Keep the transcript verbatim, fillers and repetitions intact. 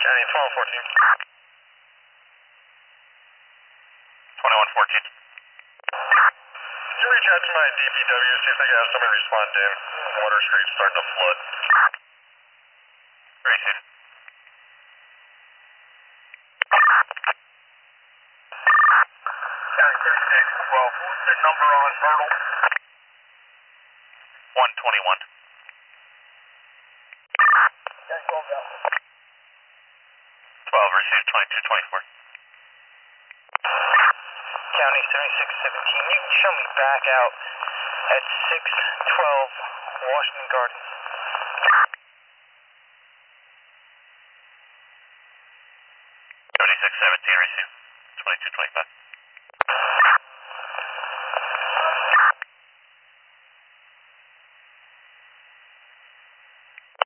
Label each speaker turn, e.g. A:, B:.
A: County twelve fourteen. twenty-one fourteen. Can you reach out to my D P W, see if they can have somebody respond in? Water Street's starting to flood. Racing. County thirty-six twelve. What's their number on Myrtle? one twenty-one. County twelve out. twelve, received twenty-two twenty-four. County seventy-six seventeen, you can show me back out at six twelve Washington Gardens. seventy-six seventeen, received twenty-two twenty-five.